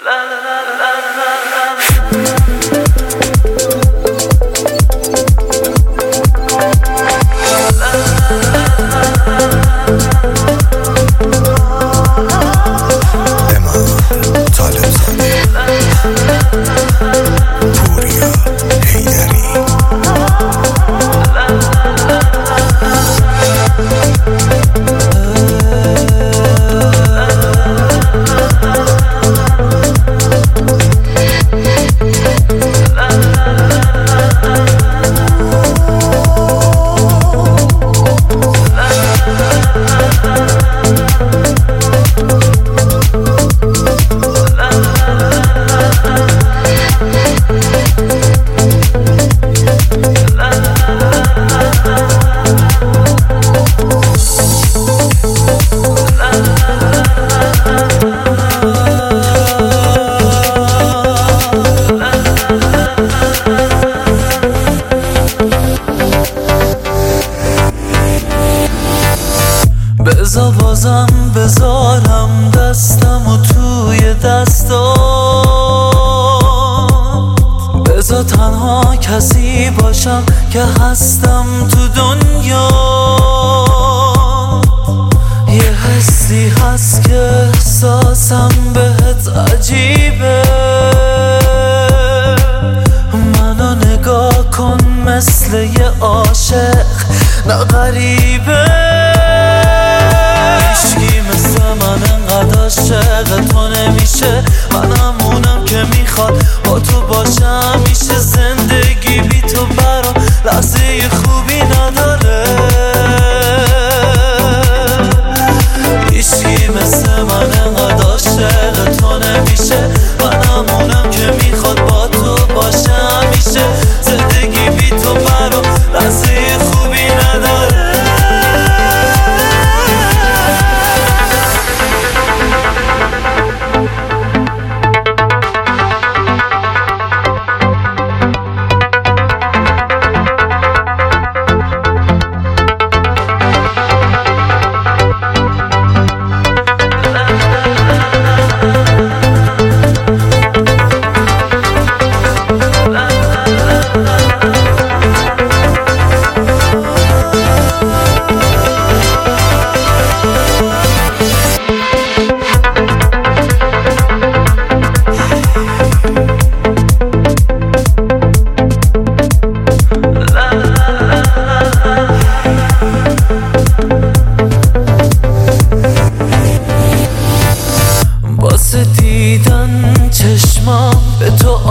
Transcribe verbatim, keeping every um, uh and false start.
بذار بازم بذارم دستم و توی دستات، بذار تنها کسی باشم که هستم تو دنیا. یه حسی هست که احساسم بهت عجیبه، منو نگاه کن مثل یه عاشق نه غریبه. هیچکی مثل من انقدر عاشق تو نمیشه، منم اونم که میخواد با تو باشم. میشه زندگی بی تو برام لحظه خوبی نداره. هیچکی مثل من انقدر عاشق تو نمیشه، منم اونم که میخواد با تو باشم. میشه زندگی بی تو برام لحظه خوبی نداره. واسه دیدن چشمام به تو